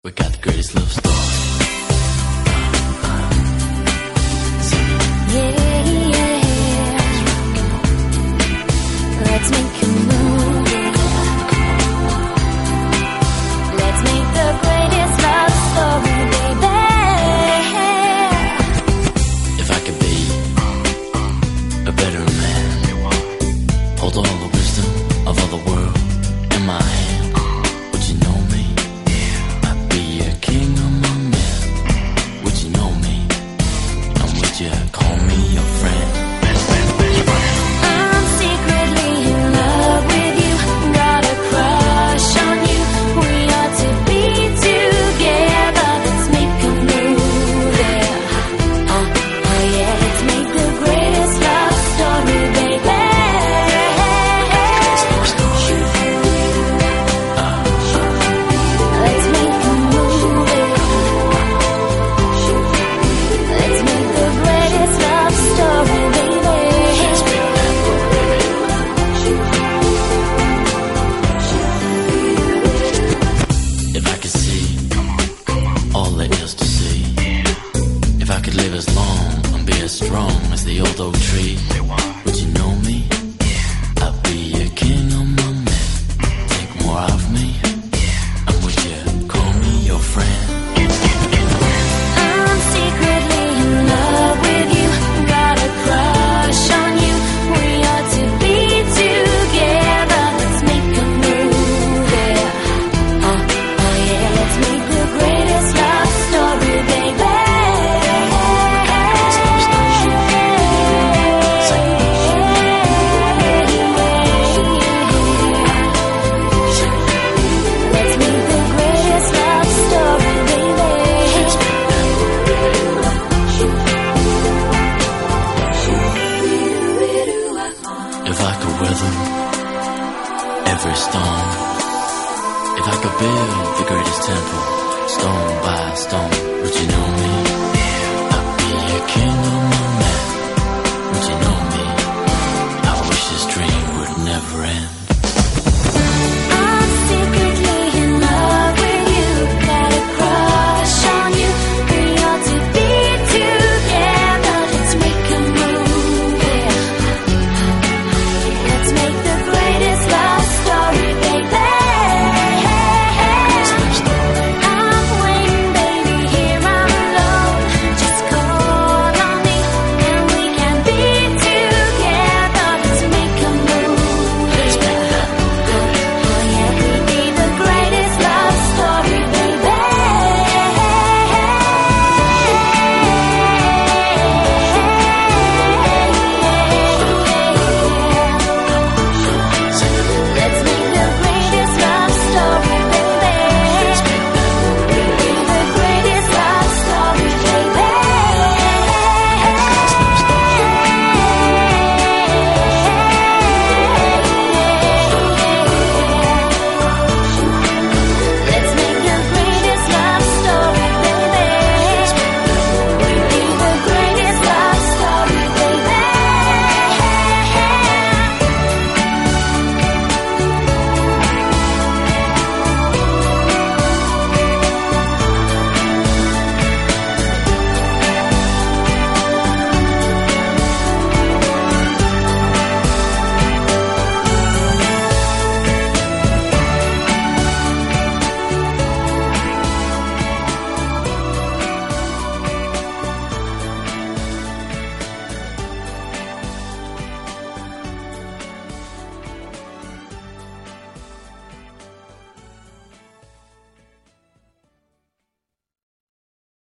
We got the greatest love story. Yeah, yeah. Let's make a movie. Let's make the greatest love story, baby. If I could be a better man, hold all the wisdom of all the world in my hand, would you know me? I'd be a king among men. Would you know me? And would you call me your friend? I'm secretly in love with you. Got a crush on you. We ought to be together. Let's make a movie. Oh yeah. Let's make the greatest love story, baby. Let's make a movie. Let's make the greatest love story, baby. If I could see all there is to see, if I could live as long and be as strong as the old oak tree, would you know me? I'd be a king among men. Think more of me, and would you call me your friend? I'm secretly in love with you. Got a crush on you. We ought to be together. Let's make a movie. Oh yeah. Let's make the greatest love story, baby. Let's make the greatest love story, baby. If I could weather every storm, if I could build the greatest temple, stone by stone, would you know me?